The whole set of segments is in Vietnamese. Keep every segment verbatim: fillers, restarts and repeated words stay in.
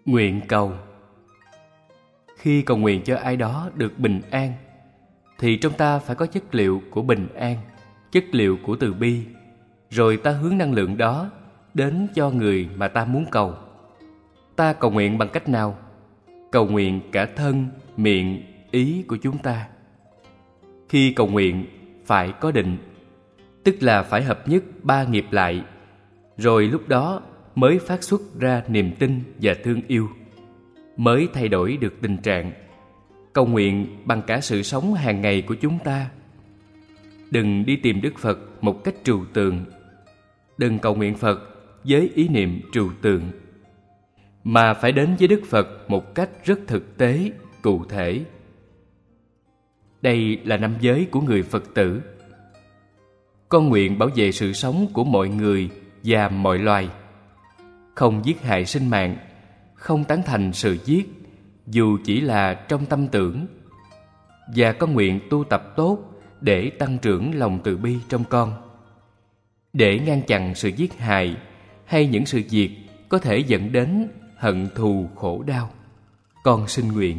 Nguyện cầu. Khi cầu nguyện cho ai đó được bình an, thì trong ta phải có chất liệu của bình an, chất liệu của từ bi, rồi ta hướng năng lượng đó đến cho người mà ta muốn cầu. Ta cầu nguyện bằng cách nào? Cầu nguyện cả thân, miệng, ý của chúng ta. Khi cầu nguyện phải có định, tức là phải hợp nhất ba nghiệp lại, rồi lúc đó mới phát xuất ra niềm tin và thương yêu, mới thay đổi được tình trạng. Cầu nguyện bằng cả sự sống hàng ngày của chúng ta. Đừng đi tìm Đức Phật một cách trừu tượng. Đừng cầu nguyện Phật với ý niệm trừu tượng, mà phải đến với Đức Phật một cách rất thực tế, cụ thể. Đây là năm giới của người Phật tử. Con nguyện bảo vệ sự sống của mọi người và mọi loài, không giết hại sinh mạng, không tán thành sự giết, dù chỉ là trong tâm tưởng. Và con nguyện tu tập tốt để tăng trưởng lòng từ bi trong con, để ngăn chặn sự giết hại hay những sự việc có thể dẫn đến hận thù khổ đau. Con xin nguyện.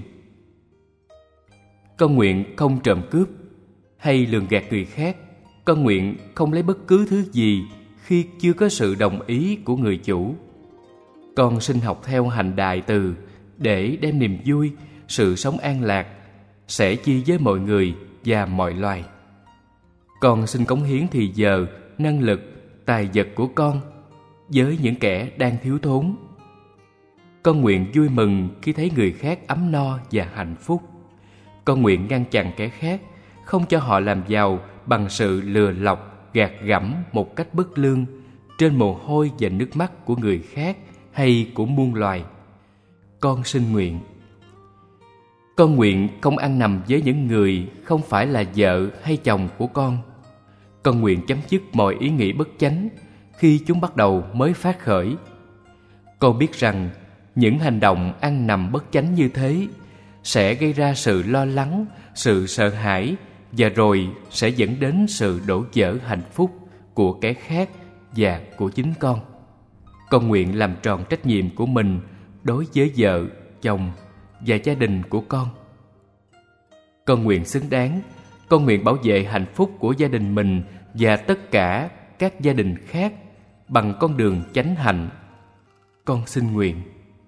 Con nguyện không trộm cướp hay lường gạt người khác. Con nguyện không lấy bất cứ thứ gì khi chưa có sự đồng ý của người chủ. Con xin học theo hành Đại Từ để đem niềm vui, sự sống an lạc sẻ chia với mọi người và mọi loài. Con xin cống hiến thì giờ, năng lực, tài vật của con với những kẻ đang thiếu thốn. Con nguyện vui mừng khi thấy người khác ấm no và hạnh phúc. Con nguyện ngăn chặn kẻ khác, không cho họ làm giàu bằng sự lừa lọc, gạt gẫm một cách bất lương trên mồ hôi và nước mắt của người khác hay của muôn loài. Con xin nguyện. Con nguyện không ăn nằm với những người không phải là vợ hay chồng của con. Con nguyện chấm dứt mọi ý nghĩ bất chánh khi chúng bắt đầu mới phát khởi. Con biết rằng những hành động ăn nằm bất chánh như thế sẽ gây ra sự lo lắng, sự sợ hãi, và rồi sẽ dẫn đến sự đổ vỡ hạnh phúc của kẻ khác và của chính con. Con nguyện làm tròn trách nhiệm của mình đối với vợ, chồng và gia đình của con. Con nguyện xứng đáng. Con nguyện bảo vệ hạnh phúc của gia đình mình và tất cả các gia đình khác bằng con đường chánh hạnh. Con xin nguyện.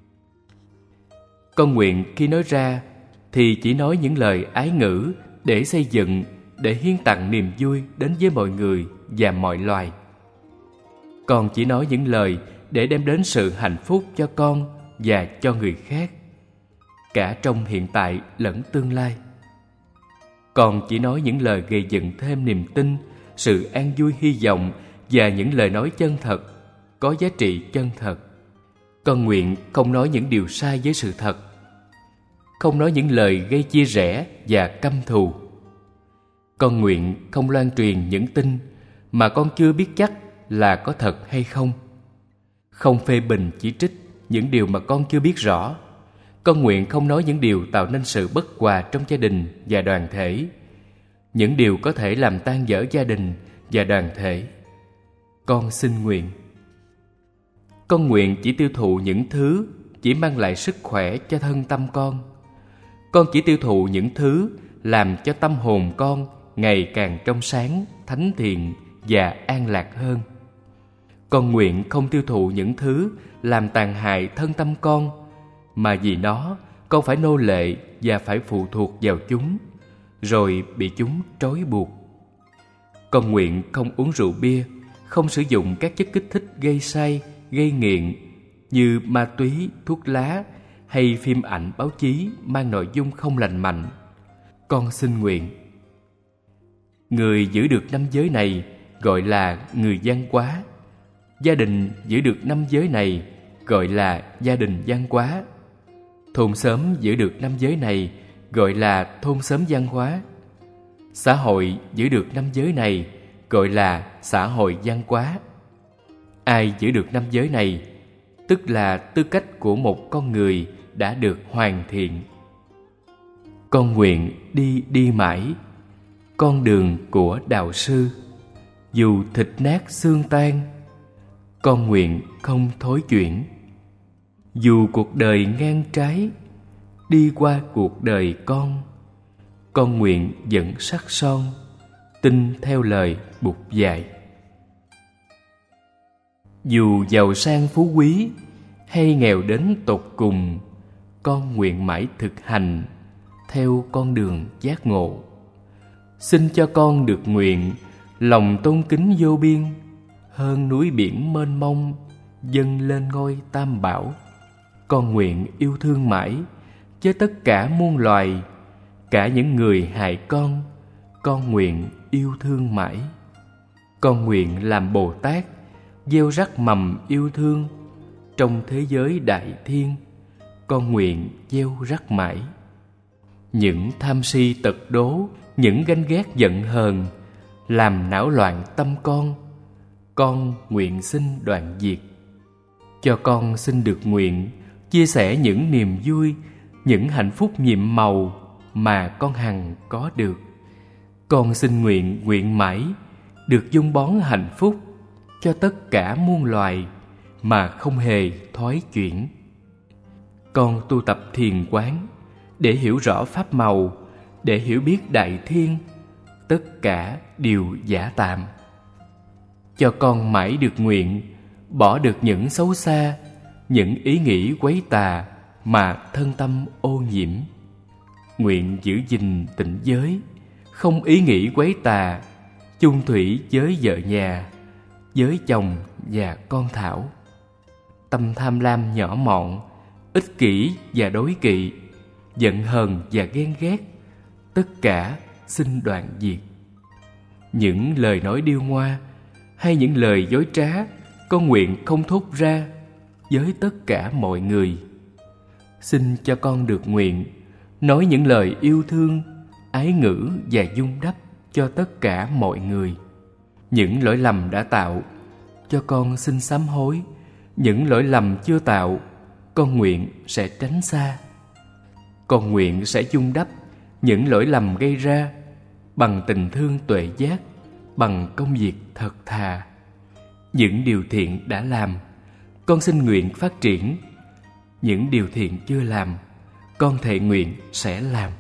Con nguyện khi nói ra thì chỉ nói những lời ái ngữ để xây dựng, để hiến tặng niềm vui đến với mọi người và mọi loài. Con chỉ nói những lời để đem đến sự hạnh phúc cho con và cho người khác, cả trong hiện tại lẫn tương lai. Con chỉ nói những lời gây dựng thêm niềm tin, sự an vui hy vọng và những lời nói chân thật, có giá trị chân thật. Con nguyện không nói những điều sai với sự thật, không nói những lời gây chia rẽ và căm thù. Con nguyện không loan truyền những tin mà con chưa biết chắc là có thật hay không, không phê bình chỉ trích những điều mà con chưa biết rõ. Con nguyện không nói những điều tạo nên sự bất hòa trong gia đình và đoàn thể, những điều có thể làm tan vỡ gia đình và đoàn thể. Con xin nguyện. Con nguyện chỉ tiêu thụ những thứ chỉ mang lại sức khỏe cho thân tâm con. Con chỉ tiêu thụ những thứ làm cho tâm hồn con ngày càng trong sáng, thánh thiện và an lạc hơn. Con nguyện không tiêu thụ những thứ làm tàn hại thân tâm con, mà vì nó con phải nô lệ và phải phụ thuộc vào chúng, rồi bị chúng trói buộc. Con nguyện không uống rượu bia, không sử dụng các chất kích thích gây say, gây nghiện như ma túy, thuốc lá hay phim ảnh báo chí mang nội dung không lành mạnh. Con xin nguyện. Người giữ được năm giới này gọi là người văn hóa. Gia đình giữ được năm giới này gọi là gia đình văn hóa. Thôn xóm giữ được năm giới này gọi là thôn xóm văn hóa. Xã hội giữ được năm giới này gọi là xã hội văn hóa. Ai giữ được năm giới này tức là tư cách của một con người đã được hoàn thiện. Con nguyện đi đi mãi con đường của đạo sư, dù thịt nát xương tan, con nguyện không thối chuyển. Dù cuộc đời ngang trái, đi qua cuộc đời con, con nguyện vẫn sắc son, tin theo lời Bụt dạy. Dù giàu sang phú quý hay nghèo đến tột cùng, con nguyện mãi thực hành theo con đường giác ngộ. Xin cho con được nguyện lòng tôn kính vô biên, hơn núi biển mênh mông dâng lên ngôi Tam Bảo. Con nguyện yêu thương mãi cho tất cả muôn loài, cả những người hại con, con nguyện yêu thương mãi. Con nguyện làm Bồ Tát, gieo rắc mầm yêu thương trong thế giới đại thiên, con nguyện gieo rắc mãi. Những tham si tật đố, những ganh ghét giận hờn làm não loạn tâm con, con nguyện xin đoạn diệt. Cho con xin được nguyện chia sẻ những niềm vui, những hạnh phúc nhiệm màu mà con hằng có được. Con xin nguyện nguyện mãi được dung bón hạnh phúc cho tất cả muôn loài mà không hề thoái chuyển. Con tu tập thiền quán để hiểu rõ pháp màu, để hiểu biết đại thiên, tất cả đều giả tạm. Cho con mãi được nguyện bỏ được những xấu xa, những ý nghĩ quấy tà mà thân tâm ô nhiễm. Nguyện giữ gìn tịnh giới, không ý nghĩ quấy tà, chung thủy với vợ nhà, với chồng và con Thảo. Tâm tham lam nhỏ mọn, ích kỷ và đối kỵ, giận hờn và ghen ghét, tất cả xin đoạn diệt. Những lời nói điêu ngoa hay những lời dối trá, con nguyện không thốt ra với tất cả mọi người. Xin cho con được nguyện nói những lời yêu thương, ái ngữ và dung đắp cho tất cả mọi người. Những lỗi lầm đã tạo, cho con xin sám hối. Những lỗi lầm chưa tạo, con nguyện sẽ tránh xa. Con nguyện sẽ dung đắp những lỗi lầm gây ra bằng tình thương tuệ giác, bằng công việc thật thà. Những điều thiện đã làm, con xin nguyện phát triển. Những điều thiện chưa làm, con thệ nguyện sẽ làm.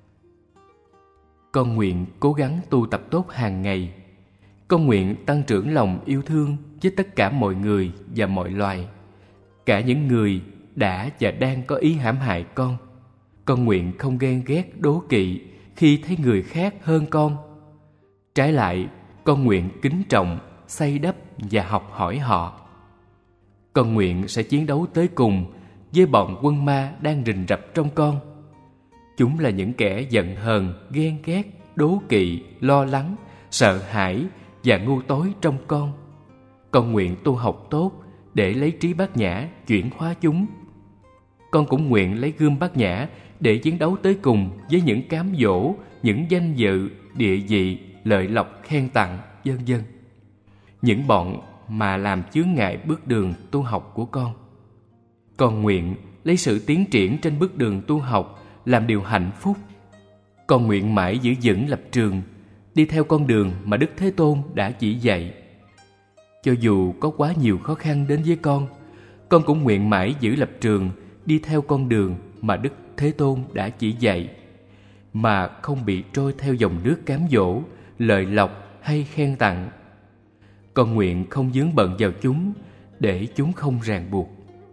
Con nguyện cố gắng tu tập tốt hàng ngày. Con nguyện tăng trưởng lòng yêu thương với tất cả mọi người và mọi loài, cả những người đã và đang có ý hãm hại con. Con nguyện không ghen ghét đố kỵ khi thấy người khác hơn con. Trái lại, con nguyện kính trọng, xây đắp và học hỏi họ. Con nguyện sẽ chiến đấu tới cùng với bọn quân ma đang rình rập trong con. Chúng là những kẻ giận hờn, ghen ghét, đố kỵ, lo lắng, sợ hãi và ngu tối trong con. Con nguyện tu học tốt để lấy trí bát nhã chuyển hóa chúng. Con cũng nguyện lấy gươm bát nhã để chiến đấu tới cùng với những cám dỗ, những danh dự, địa vị, lợi lộc, khen tặng, vân vân. Những bọn mà làm chướng ngại bước đường tu học của con. Con nguyện lấy sự tiến triển trên bước đường tu học làm điều hạnh phúc. Con nguyện mãi giữ vững lập trường, đi theo con đường mà Đức Thế Tôn đã chỉ dạy. Cho dù có quá nhiều khó khăn đến với con, con cũng nguyện mãi giữ lập trường, đi theo con đường mà Đức Thế Tôn đã chỉ dạy, mà không bị trôi theo dòng nước cám dỗ, lợi lộc hay khen tặng. Con nguyện không vướng bận vào chúng để chúng không ràng buộc.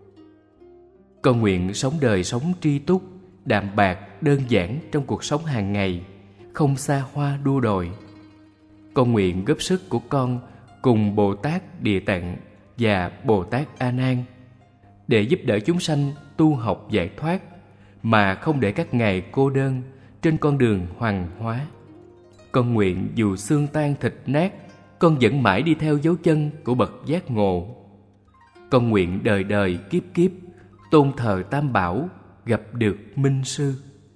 Con nguyện sống đời sống tri túc, đạm bạc, đơn giản trong cuộc sống hàng ngày, không xa hoa đua đòi. Con nguyện góp sức của con cùng Bồ Tát Địa Tạng và Bồ Tát A Nan để giúp đỡ chúng sanh tu học giải thoát, mà không để các ngài cô đơn trên con đường hoàng hóa. Con nguyện dù xương tan thịt nát, con vẫn mãi đi theo dấu chân của bậc giác ngộ. Con nguyện đời đời kiếp kiếp tôn thờ Tam Bảo, gặp được Minh Sư.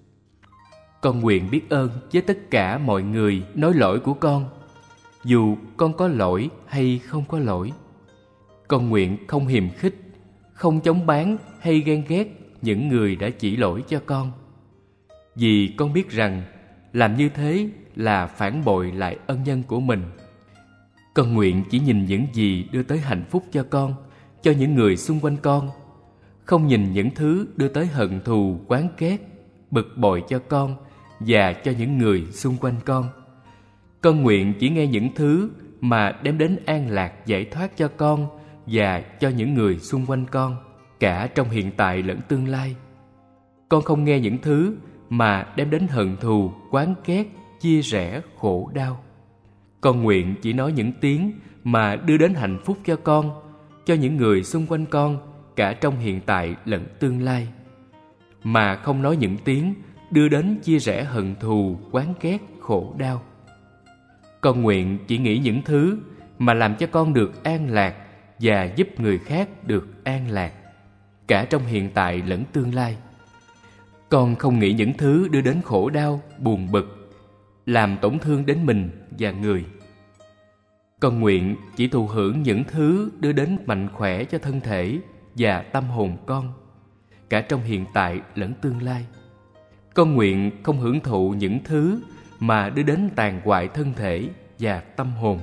Con nguyện biết ơn với tất cả mọi người nói lỗi của con, dù con có lỗi hay không có lỗi. Con nguyện không hiềm khích, không chống bán hay ghen ghét những người đã chỉ lỗi cho con, vì con biết rằng làm như thế là phản bội lại ân nhân của mình. Con nguyện chỉ nhìn những gì đưa tới hạnh phúc cho con, cho những người xung quanh con, không nhìn những thứ đưa tới hận thù, oán ghét, bực bội cho con và cho những người xung quanh con. Con nguyện chỉ nghe những thứ mà đem đến an lạc, giải thoát cho con và cho những người xung quanh con, cả trong hiện tại lẫn tương lai. Con không nghe những thứ mà đem đến hận thù, oán ghét, chia rẽ, khổ đau. Con nguyện chỉ nói những tiếng mà đưa đến hạnh phúc cho con, cho những người xung quanh con, cả trong hiện tại lẫn tương lai, mà không nói những tiếng đưa đến chia rẽ, hận thù, oán ghét, khổ đau. Con nguyện chỉ nghĩ những thứ mà làm cho con được an lạc và giúp người khác được an lạc, cả trong hiện tại lẫn tương lai. Con không nghĩ những thứ đưa đến khổ đau, buồn bực, làm tổn thương đến mình và người. Con nguyện chỉ thụ hưởng những thứ đưa đến mạnh khỏe cho thân thể và tâm hồn con, cả trong hiện tại lẫn tương lai. Con nguyện không hưởng thụ những thứ mà đưa đến tàn hoại thân thể và tâm hồn.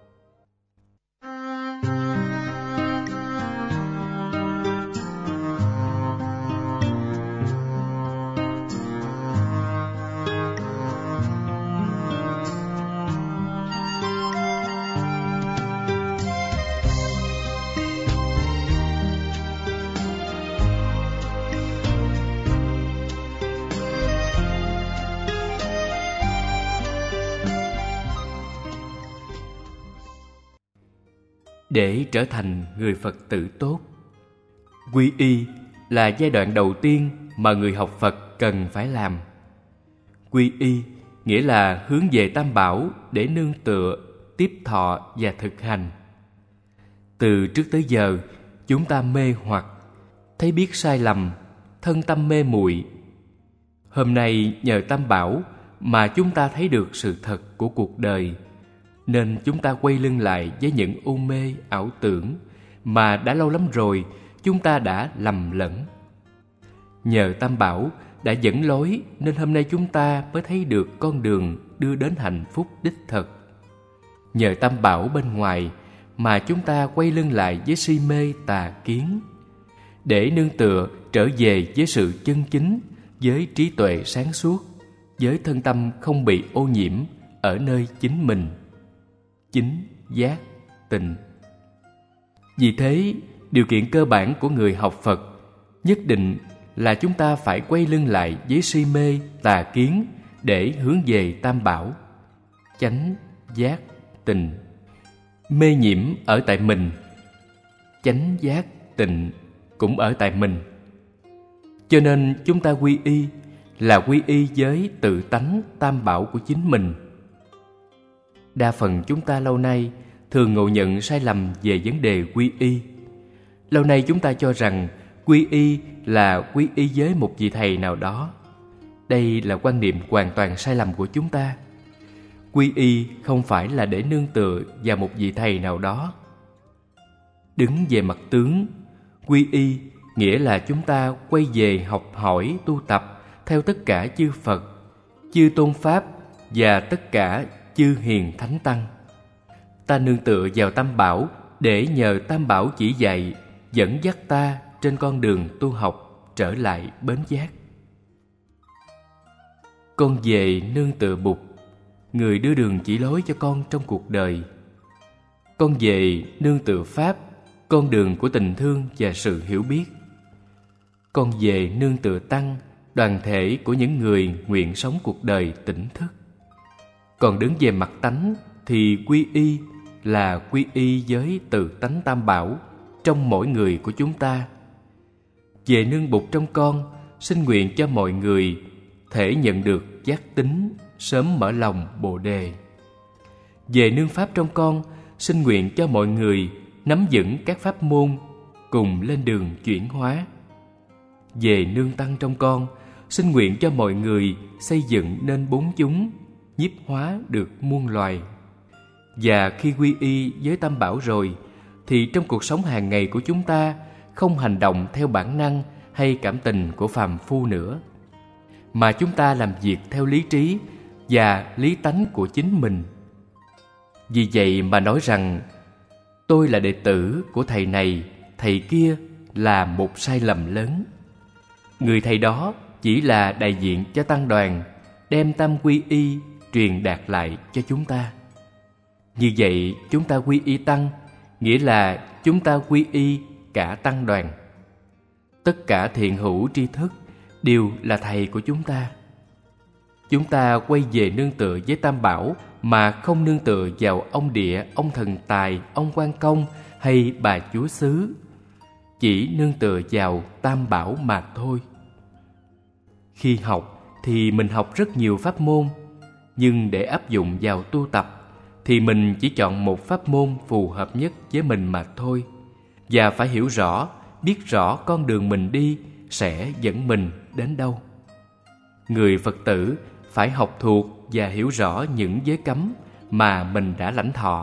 Để trở thành người Phật tử tốt, quy y là giai đoạn đầu tiên mà người học Phật cần phải làm. Quy y nghĩa là hướng về Tam Bảo để nương tựa, tiếp thọ và thực hành. Từ trước tới giờ, chúng ta mê hoặc, thấy biết sai lầm, thân tâm mê muội. Hôm nay nhờ Tam Bảo mà chúng ta thấy được sự thật của cuộc đời, nên chúng ta quay lưng lại với những u mê, ảo tưởng mà đã lâu lắm rồi chúng ta đã lầm lẫn. Nhờ Tam Bảo đã dẫn lối nên hôm nay chúng ta mới thấy được con đường đưa đến hạnh phúc đích thực. Nhờ Tam Bảo bên ngoài mà chúng ta quay lưng lại với si mê tà kiến, để nương tựa trở về với sự chân chính, với trí tuệ sáng suốt, với thân tâm không bị ô nhiễm ở nơi chính mình. Chính, giác, tịnh. Vì thế, điều kiện cơ bản của người học Phật nhất định là chúng ta phải quay lưng lại với si mê, tà kiến để hướng về Tam Bảo. Chánh, giác, tịnh. Mê nhiễm ở tại mình, chánh, giác, tịnh cũng ở tại mình. Cho nên chúng ta quy y là quy y với tự tánh Tam Bảo của chính mình. Đa phần chúng ta lâu nay thường ngộ nhận sai lầm về vấn đề quy y. Lâu nay chúng ta cho rằng quy y là quy y với một vị thầy nào đó. Đây là quan niệm hoàn toàn sai lầm của chúng ta. Quy y không phải là để nương tựa vào một vị thầy nào đó. Đứng về mặt tướng, quy y nghĩa là chúng ta quay về học hỏi tu tập theo tất cả chư Phật, chư Tôn Pháp và tất cả chư Hiền Thánh Tăng. Ta nương tựa vào Tam Bảo để nhờ Tam Bảo chỉ dạy, dẫn dắt ta trên con đường tu học trở lại bến giác. Con về nương tựa Bụt, người đưa đường chỉ lối cho con trong cuộc đời. Con về nương tựa Pháp, con đường của tình thương và sự hiểu biết. Con về nương tựa Tăng, đoàn thể của những người nguyện sống cuộc đời tỉnh thức. Còn đứng về mặt tánh thì quy y là quy y với tự tánh Tam Bảo trong mỗi người của chúng ta. Về nương Bụt trong con, xin nguyện cho mọi người thể nhận được giác tính, sớm mở lòng Bồ Đề. Về nương Pháp trong con, xin nguyện cho mọi người nắm vững các pháp môn, cùng lên đường chuyển hóa. Về nương Tăng trong con, xin nguyện cho mọi người xây dựng nên bốn chúng, nhiếp hóa được muôn loài. Và khi quy y với Tam Bảo rồi, thì trong cuộc sống hàng ngày của chúng ta không hành động theo bản năng hay cảm tình của phàm phu nữa, mà chúng ta làm việc theo lý trí và lý tánh của chính mình. Vì vậy mà nói rằng tôi là đệ tử của thầy này, thầy kia là một sai lầm lớn. Người thầy đó chỉ là đại diện cho tăng đoàn, đem tam quy y truyền đạt lại cho chúng ta. Như vậy chúng ta quy y tăng, nghĩa là chúng ta quy y cả tăng đoàn. Tất cả thiện hữu tri thức đều là thầy của chúng ta. Chúng ta quay về nương tựa với Tam Bảo mà không nương tựa vào ông địa, ông thần tài, ông quan công hay bà chúa xứ. Chỉ nương tựa vào Tam Bảo mà thôi. Khi học thì mình học rất nhiều pháp môn, nhưng để áp dụng vào tu tập thì mình chỉ chọn một pháp môn phù hợp nhất với mình mà thôi. Và phải hiểu rõ, biết rõ con đường mình đi sẽ dẫn mình đến đâu. Người Phật tử phải học thuộc và hiểu rõ những giới cấm mà mình đã lãnh thọ,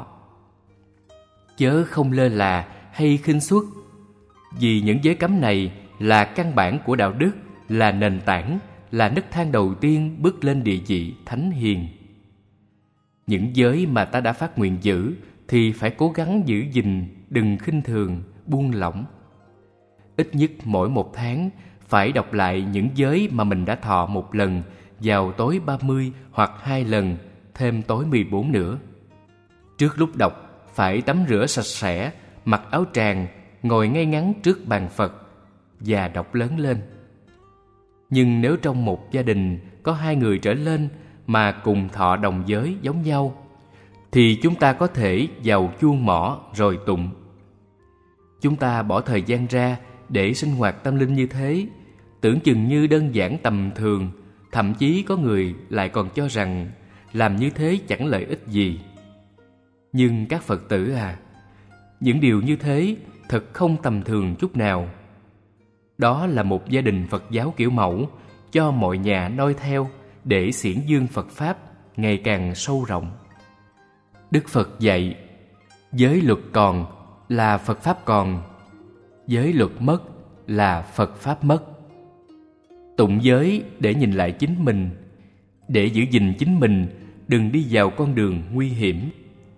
chớ không lơ là hay khinh suất. Vì những giới cấm này là căn bản của đạo đức, là nền tảng, là nấc thang đầu tiên bước lên địa vị thánh hiền. Những giới mà ta đã phát nguyện giữ thì phải cố gắng giữ gìn, đừng khinh thường, buông lỏng. Ít nhất mỗi một tháng phải đọc lại những giới mà mình đã thọ một lần vào tối ba mươi hoặc hai lần, thêm tối mười bốn nữa. Trước lúc đọc phải tắm rửa sạch sẽ, mặc áo tràng, ngồi ngay ngắn trước bàn Phật và đọc lớn lên. Nhưng nếu trong một gia đình có hai người trở lên mà cùng thọ đồng giới giống nhau, thì chúng ta có thể vào chuông mõ rồi tụng. Chúng ta bỏ thời gian ra để sinh hoạt tâm linh như thế, tưởng chừng như đơn giản tầm thường, thậm chí có người lại còn cho rằng làm như thế chẳng lợi ích gì. Nhưng các Phật tử à, những điều như thế thật không tầm thường chút nào. Đó là một gia đình Phật giáo kiểu mẫu, cho mọi nhà noi theo để xiển dương Phật Pháp ngày càng sâu rộng. Đức Phật dạy, giới luật còn là Phật Pháp còn, giới luật mất là Phật Pháp mất. Tụng giới để nhìn lại chính mình, để giữ gìn chính mình, đừng đi vào con đường nguy hiểm.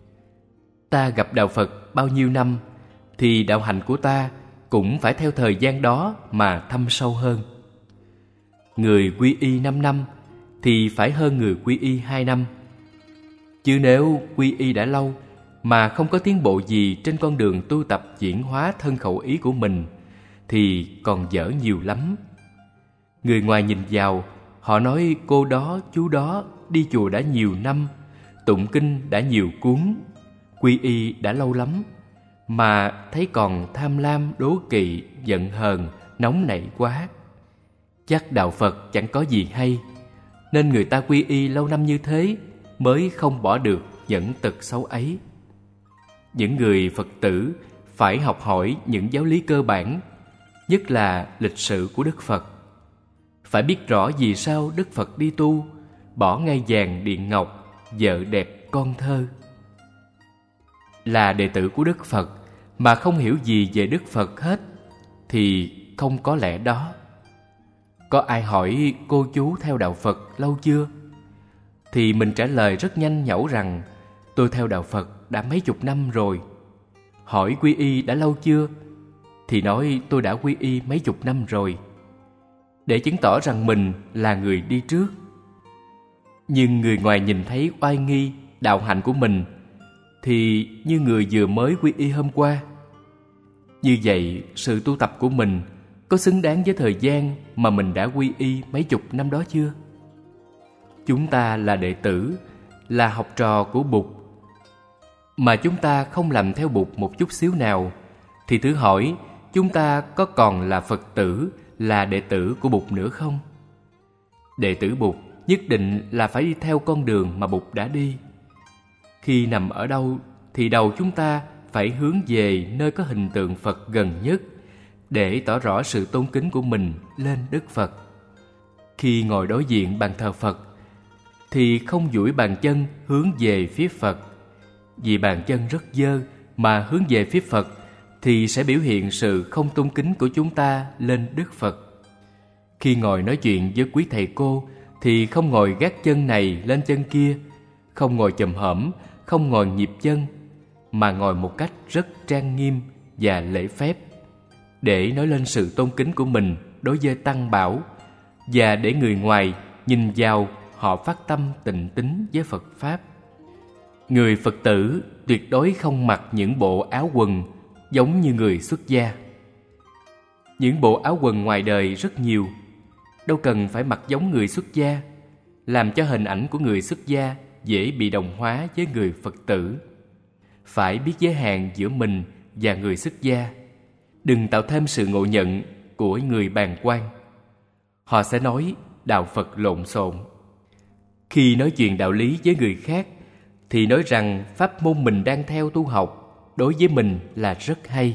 Ta gặp Đạo Phật bao nhiêu năm, thì đạo hạnh của ta cũng phải theo thời gian đó mà thâm sâu hơn. Người quy y năm năm thì phải hơn người quy y hai năm. Chứ nếu quy y đã lâu mà không có tiến bộ gì trên con đường tu tập diễn hóa thân khẩu ý của mình thì còn dở nhiều lắm. Người ngoài nhìn vào, họ nói cô đó, chú đó đi chùa đã nhiều năm, tụng kinh đã nhiều cuốn, quy y đã lâu lắm, mà thấy còn tham lam, đố kỵ, giận hờn, nóng nảy quá. Chắc đạo Phật chẳng có gì hay, nên người ta quy y lâu năm như thế mới không bỏ được những tật xấu ấy. Những người Phật tử phải học hỏi những giáo lý cơ bản, nhất là lịch sử của Đức Phật. Phải biết rõ vì sao Đức Phật đi tu, bỏ ngai vàng điện ngọc, vợ đẹp con thơ. Là đệ tử của Đức Phật mà không hiểu gì về Đức Phật hết thì không có lẽ đó. Có ai hỏi cô chú theo đạo Phật lâu chưa? Thì mình trả lời rất nhanh nhẩu rằng tôi theo đạo Phật đã mấy chục năm rồi. Hỏi quy y đã lâu chưa? Thì nói tôi đã quy y mấy chục năm rồi, để chứng tỏ rằng mình là người đi trước. Nhưng người ngoài nhìn thấy oai nghi, đạo hạnh của mình thì như người vừa mới quy y hôm qua. Như vậy, sự tu tập của mình có xứng đáng với thời gian mà mình đã quy y mấy chục năm đó chưa? Chúng ta là đệ tử, là học trò của Bụt, mà chúng ta không làm theo Bụt một chút xíu nào, thì thử hỏi chúng ta có còn là Phật tử, là đệ tử của Bụt nữa không? Đệ tử Bụt nhất định là phải đi theo con đường mà Bụt đã đi. Khi nằm ở đâu thì đầu chúng ta phải hướng về nơi có hình tượng Phật gần nhất, để tỏ rõ sự tôn kính của mình lên Đức Phật. Khi ngồi đối diện bàn thờ Phật thì không duỗi bàn chân hướng về phía Phật, vì bàn chân rất dơ, mà hướng về phía Phật thì sẽ biểu hiện sự không tôn kính của chúng ta lên Đức Phật. Khi ngồi nói chuyện với quý thầy cô thì không ngồi gác chân này lên chân kia, không ngồi chồm hổm, không ngồi nhịp chân, mà ngồi một cách rất trang nghiêm và lễ phép. để nói lên sự tôn kính của mình đối với Tăng Bảo, và để người ngoài nhìn vào họ phát tâm tịnh tín với Phật Pháp. Người Phật tử tuyệt đối không mặc những bộ áo quần giống như người xuất gia. Những bộ áo quần ngoài đời rất nhiều, đâu cần phải mặc giống người xuất gia, làm cho hình ảnh của người xuất gia dễ bị đồng hóa với người Phật tử. Phải biết giới hạn giữa mình và người xuất gia, đừng tạo thêm sự ngộ nhận của người bàng quan. Họ sẽ nói đạo Phật lộn xộn. Khi nói chuyện đạo lý với người khác thì nói rằng pháp môn mình đang theo tu học đối với mình là rất hay.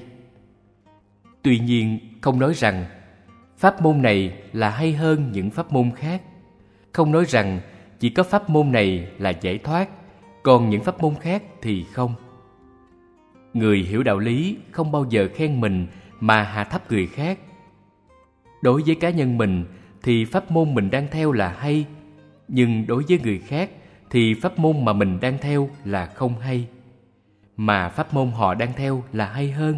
Tuy nhiên không nói rằng pháp môn này là hay hơn những pháp môn khác. Không nói rằng chỉ có pháp môn này là giải thoát, còn những pháp môn khác thì không. Người hiểu đạo lý không bao giờ khen mình mà hạ thấp người khác. Đối với cá nhân mình thì pháp môn mình đang theo là hay, nhưng đối với người khác thì pháp môn mà mình đang theo là không hay, mà pháp môn họ đang theo là hay hơn.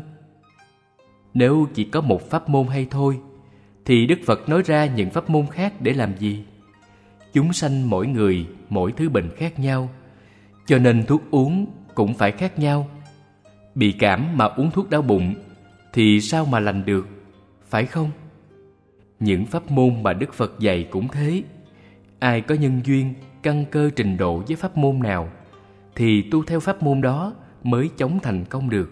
Nếu chỉ có một pháp môn hay thôi thì Đức Phật nói ra những pháp môn khác để làm gì? Chúng sanh mỗi người mỗi thứ bệnh khác nhau, cho nên thuốc uống cũng phải khác nhau. Bị cảm mà uống thuốc đau bụng thì sao mà lành được, phải không? Những pháp môn mà Đức Phật dạy cũng thế. Ai có nhân duyên, căn cơ trình độ với pháp môn nào thì tu theo pháp môn đó mới chống thành công được.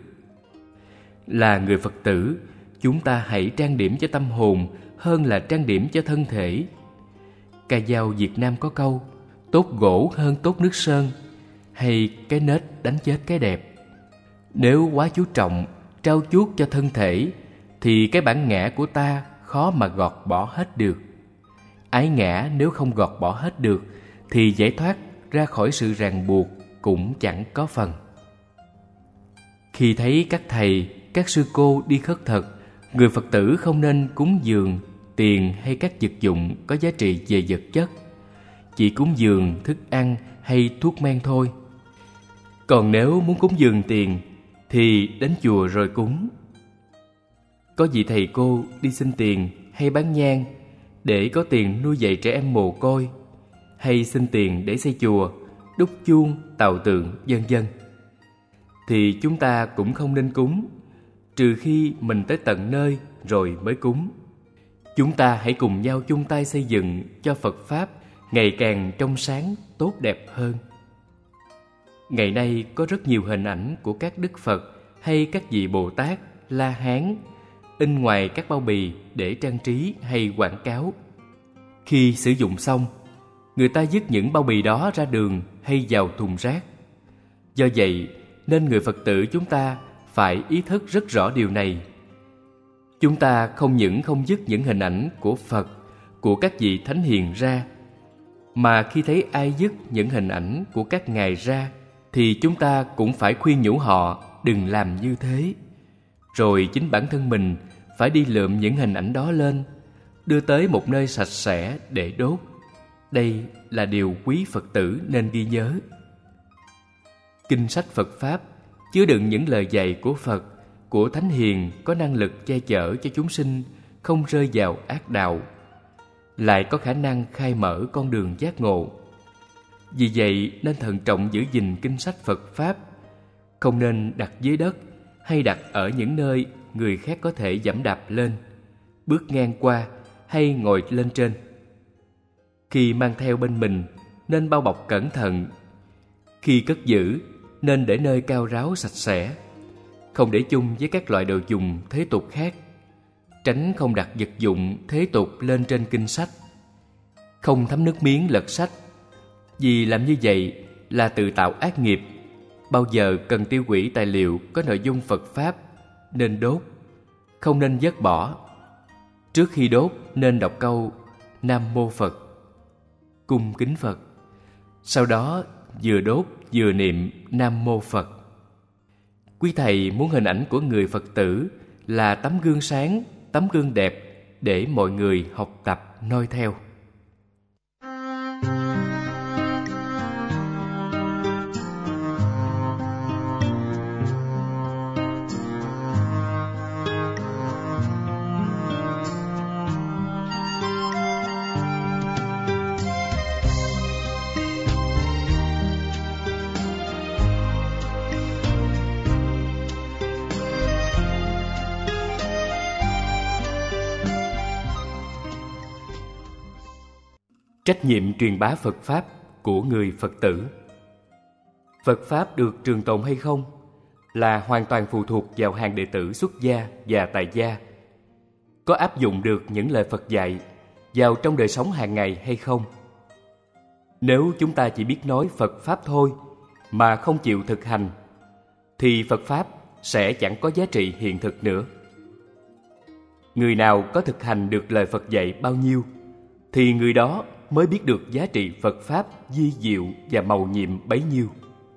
Là người Phật tử, chúng ta hãy trang điểm cho tâm hồn hơn là trang điểm cho thân thể. Ca dao Việt Nam có câu tốt gỗ hơn tốt nước sơn, hay cái nết đánh chết cái đẹp. Nếu quá chú trọng, trau chuốt cho thân thể thì cái bản ngã của ta khó mà gọt bỏ hết được. Ái ngã nếu không gọt bỏ hết được thì giải thoát ra khỏi sự ràng buộc cũng chẳng có phần. Khi thấy các thầy, các sư cô đi khất thực, người Phật tử không nên cúng dường tiền hay các vật dụng có giá trị về vật chất, chỉ cúng dường thức ăn hay thuốc men thôi. Còn nếu muốn cúng dường tiền thì đến chùa rồi cúng. Có vị thầy cô đi xin tiền hay bán nhang để có tiền nuôi dạy trẻ em mồ côi, hay xin tiền để xây chùa, đúc chuông, tàu tượng, vân vân, thì chúng ta cũng không nên cúng, trừ khi mình tới tận nơi rồi mới cúng. Chúng ta hãy cùng nhau chung tay xây dựng cho Phật Pháp ngày càng trong sáng, tốt đẹp hơn. Ngày nay có rất nhiều hình ảnh của các Đức Phật hay các vị Bồ Tát, La Hán in ngoài các bao bì để trang trí hay quảng cáo. Khi sử dụng xong, người ta vứt những bao bì đó ra đường hay vào thùng rác. Do vậy nên người Phật tử chúng ta phải ý thức rất rõ điều này. Chúng ta không những không vứt những hình ảnh của Phật, của các vị thánh hiền ra, mà khi thấy ai vứt những hình ảnh của các ngài ra thì chúng ta cũng phải khuyên nhủ họ đừng làm như thế. Rồi chính bản thân mình phải đi lượm những hình ảnh đó lên, đưa tới một nơi sạch sẽ để đốt. Đây là điều quý Phật tử nên ghi nhớ. Kinh sách Phật Pháp chứa đựng những lời dạy của Phật, của Thánh Hiền có năng lực che chở cho chúng sinh không rơi vào ác đạo, lại có khả năng khai mở con đường giác ngộ. Vì vậy nên thận trọng giữ gìn kinh sách Phật Pháp, không nên đặt dưới đất hay đặt ở những nơi người khác có thể giẫm đạp lên, bước ngang qua hay ngồi lên trên. Khi mang theo bên mình nên bao bọc cẩn thận. Khi cất giữ nên để nơi cao ráo sạch sẽ, không để chung với các loại đồ dùng thế tục khác. Tránh không đặt vật dụng thế tục lên trên kinh sách. Không thấm nước miếng lật sách, vì làm như vậy là tự tạo ác nghiệp. Bao giờ cần tiêu hủy tài liệu có nội dung Phật Pháp nên đốt, không nên vứt bỏ. Trước khi đốt nên đọc câu Nam Mô Phật, cung kính Phật. Sau đó vừa đốt vừa niệm Nam Mô Phật. Quý thầy muốn hình ảnh của người Phật tử là tấm gương sáng, tấm gương đẹp để mọi người học tập noi theo. Trách nhiệm truyền bá Phật Pháp của người Phật tử. Phật Pháp được trường tồn hay không là hoàn toàn phụ thuộc vào hàng đệ tử xuất gia và tại gia có áp dụng được những lời Phật dạy vào trong đời sống hàng ngày hay không. Nếu chúng ta chỉ biết nói Phật Pháp thôi mà không chịu thực hành, thì Phật Pháp sẽ chẳng có giá trị hiện thực nữa. Người nào có thực hành được lời Phật dạy bao nhiêu, thì người đó mới biết được giá trị Phật Pháp vi diệu và mầu nhiệm bấy nhiêu.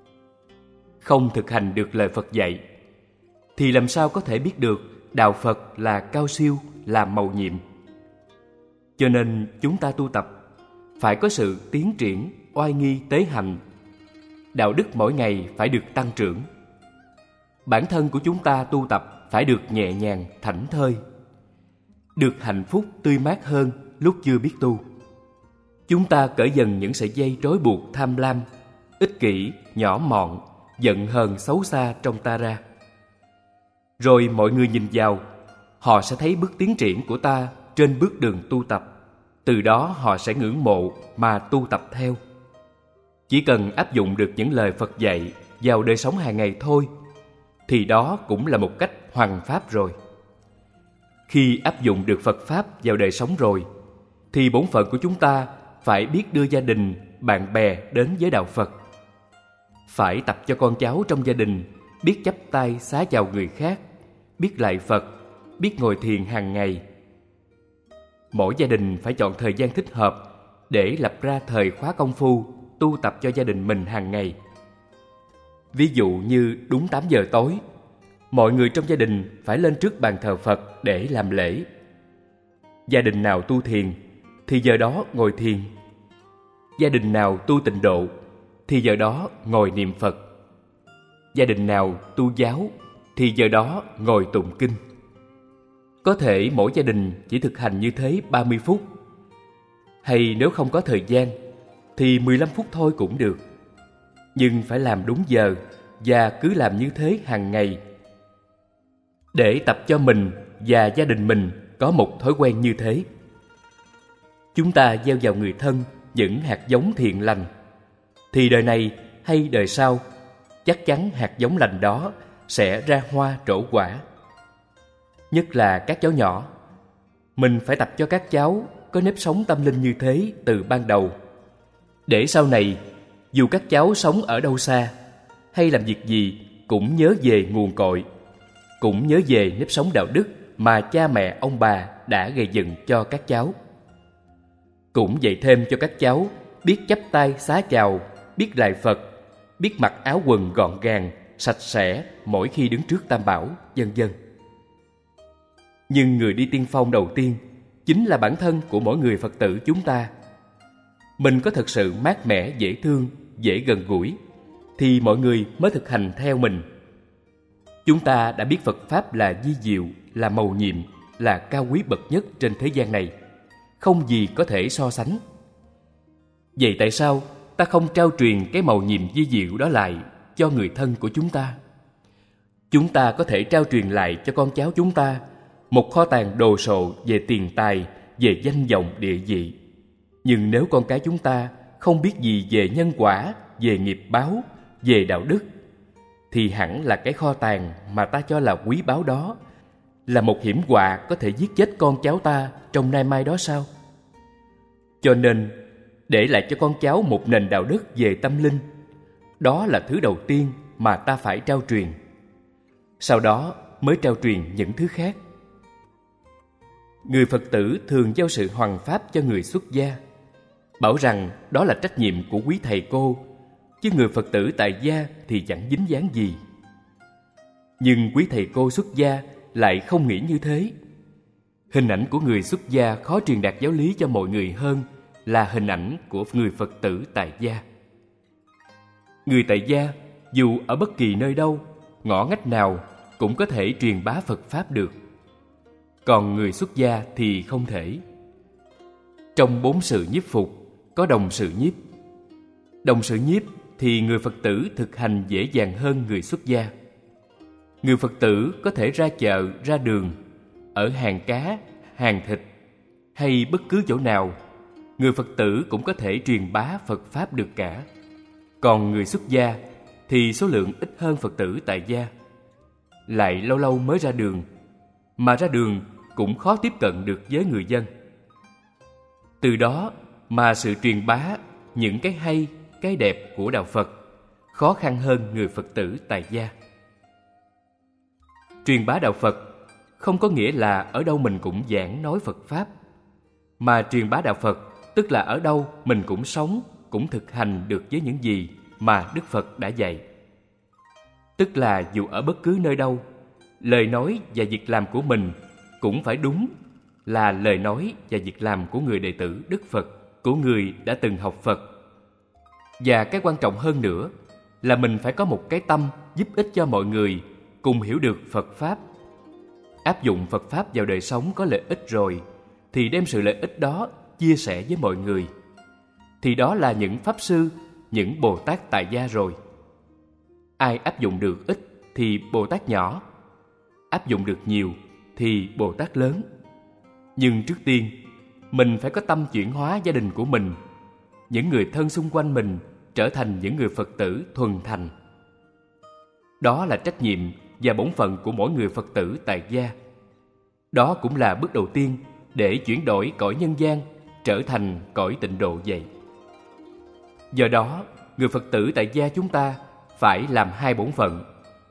Không thực hành được lời Phật dạy, thì làm sao có thể biết được đạo Phật là cao siêu, là mầu nhiệm. Cho nên chúng ta tu tập phải có sự tiến triển, oai nghi tế hạnh. Đạo đức mỗi ngày phải được tăng trưởng. Bản thân của chúng ta tu tập phải được nhẹ nhàng, thảnh thơi, được hạnh phúc tươi mát hơn lúc chưa biết tu. Chúng ta cởi dần những sợi dây trói buộc tham lam, ích kỷ, nhỏ mọn, giận hờn xấu xa trong ta ra. Rồi mọi người nhìn vào, họ sẽ thấy bước tiến triển của ta trên bước đường tu tập. Từ đó họ sẽ ngưỡng mộ mà tu tập theo. Chỉ cần áp dụng được những lời Phật dạy vào đời sống hàng ngày thôi, thì đó cũng là một cách hoằng pháp rồi. Khi áp dụng được Phật Pháp vào đời sống rồi, thì bổn phận của chúng ta phải biết đưa gia đình, bạn bè đến với đạo Phật. Phải tập cho con cháu trong gia đình biết chắp tay xá chào người khác, biết lạy Phật, biết ngồi thiền hàng ngày. Mỗi gia đình phải chọn thời gian thích hợp để lập ra thời khóa công phu tu tập cho gia đình mình hàng ngày. Ví dụ như đúng tám giờ tối, mọi người trong gia đình phải lên trước bàn thờ Phật để làm lễ. Gia đình nào tu thiền thì giờ đó ngồi thiền. Gia đình nào tu tịnh độ thì giờ đó ngồi niệm Phật. Gia đình nào tu giáo thì giờ đó ngồi tụng kinh. Có thể mỗi gia đình chỉ thực hành như thế ba mươi phút, hay nếu không có thời gian thì mười lăm phút thôi cũng được. Nhưng phải làm đúng giờ và cứ làm như thế hàng ngày, để tập cho mình và gia đình mình có một thói quen như thế. Chúng ta gieo vào người thân những hạt giống thiện lành, thì đời này hay đời sau, chắc chắn hạt giống lành đó sẽ ra hoa trổ quả. Nhất là các cháu nhỏ, mình phải tập cho các cháu có nếp sống tâm linh như thế từ ban đầu, để sau này dù các cháu sống ở đâu xa hay làm việc gì cũng nhớ về nguồn cội, cũng nhớ về nếp sống đạo đức mà cha mẹ ông bà đã gây dựng cho các cháu. Cũng dạy thêm cho các cháu biết chắp tay xá chào, biết lạy Phật, biết mặc áo quần gọn gàng, sạch sẽ mỗi khi đứng trước Tam Bảo, vân vân. Nhưng người đi tiên phong đầu tiên chính là bản thân của mỗi người Phật tử chúng ta. Mình có thực sự mát mẻ, dễ thương, dễ gần gũi, thì mọi người mới thực hành theo mình. Chúng ta đã biết Phật Pháp là vi diệu, là mầu nhiệm, là cao quý bậc nhất trên thế gian này, không gì có thể so sánh. Vậy tại sao ta không trao truyền cái mầu nhiệm vi diệu đó lại cho người thân của chúng ta? Chúng ta có thể trao truyền lại cho con cháu chúng ta một kho tàng đồ sộ về tiền tài, về danh vọng địa vị. Nhưng nếu con cái chúng ta không biết gì về nhân quả, về nghiệp báo, về đạo đức, thì hẳn là cái kho tàng mà ta cho là quý báu đó là một hiểm họa có thể giết chết con cháu ta trong nay mai đó sao? Cho nên, để lại cho con cháu một nền đạo đức về tâm linh, đó là thứ đầu tiên mà ta phải trao truyền. Sau đó mới trao truyền những thứ khác. Người Phật tử thường giao sự hoằng pháp cho người xuất gia, bảo rằng đó là trách nhiệm của quý thầy cô, chứ người Phật tử tại gia thì chẳng dính dáng gì. Nhưng quý thầy cô xuất gia lại không nghĩ như thế. Hình ảnh của người xuất gia khó truyền đạt giáo lý cho mọi người hơn là hình ảnh của người Phật tử tại gia. Người tại gia dù ở bất kỳ nơi đâu, ngõ ngách nào cũng có thể truyền bá Phật Pháp được. Còn người xuất gia thì không thể. Trong bốn sự nhiếp phục có đồng sự nhiếp. Đồng sự nhiếp thì người Phật tử thực hành dễ dàng hơn người xuất gia. Người Phật tử có thể ra chợ, ra đường, ở hàng cá, hàng thịt hay bất cứ chỗ nào, người Phật tử cũng có thể truyền bá Phật Pháp được cả. Còn người xuất gia thì số lượng ít hơn Phật tử tại gia. Lại lâu lâu mới ra đường, mà ra đường cũng khó tiếp cận được với người dân. Từ đó mà sự truyền bá những cái hay, cái đẹp của Đạo Phật khó khăn hơn người Phật tử tại gia. Truyền bá Đạo Phật không có nghĩa là ở đâu mình cũng giảng nói Phật Pháp, mà truyền bá Đạo Phật tức là ở đâu mình cũng sống, cũng thực hành được với những gì mà Đức Phật đã dạy. Tức là dù ở bất cứ nơi đâu, lời nói và việc làm của mình cũng phải đúng là lời nói và việc làm của người đệ tử Đức Phật, của người đã từng học Phật. Và cái quan trọng hơn nữa là mình phải có một cái tâm giúp ích cho mọi người cùng hiểu được Phật Pháp. Áp dụng Phật Pháp vào đời sống có lợi ích rồi thì đem sự lợi ích đó chia sẻ với mọi người. Thì đó là những Pháp Sư, những Bồ Tát tại gia rồi. Ai áp dụng được ít thì Bồ Tát nhỏ, áp dụng được nhiều thì Bồ Tát lớn. Nhưng trước tiên, mình phải có tâm chuyển hóa gia đình của mình, những người thân xung quanh mình trở thành những người Phật tử thuần thành. Đó là trách nhiệm và bổn phận của mỗi người Phật tử tại gia. Đó cũng là bước đầu tiên để chuyển đổi cõi nhân gian trở thành cõi tịnh độ vậy. Do đó, người Phật tử tại gia chúng ta phải làm hai bổn phận.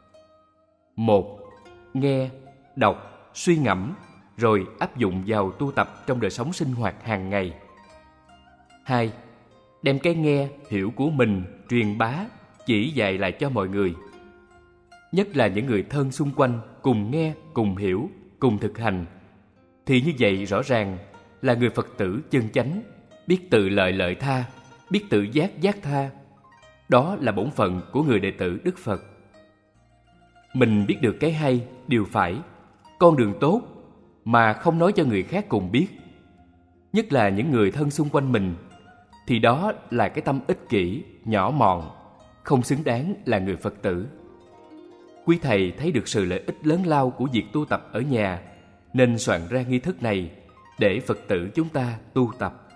Một, nghe, đọc, suy ngẫm, rồi áp dụng vào tu tập trong đời sống sinh hoạt hàng ngày. Hai, đem cái nghe, hiểu của mình truyền bá, chỉ dạy lại cho mọi người. Nhất là những người thân xung quanh cùng nghe, cùng hiểu, cùng thực hành. Thì như vậy rõ ràng là người Phật tử chân chánh, biết tự lợi lợi tha, biết tự giác giác tha. Đó là bổn phận của người đệ tử Đức Phật. Mình biết được cái hay, điều phải, con đường tốt mà không nói cho người khác cùng biết, nhất là những người thân xung quanh mình, thì đó là cái tâm ích kỷ, nhỏ mọn, không xứng đáng là người Phật tử. Quý thầy thấy được sự lợi ích lớn lao của việc tu tập ở nhà, nên soạn ra nghi thức này để Phật tử chúng ta tu tập.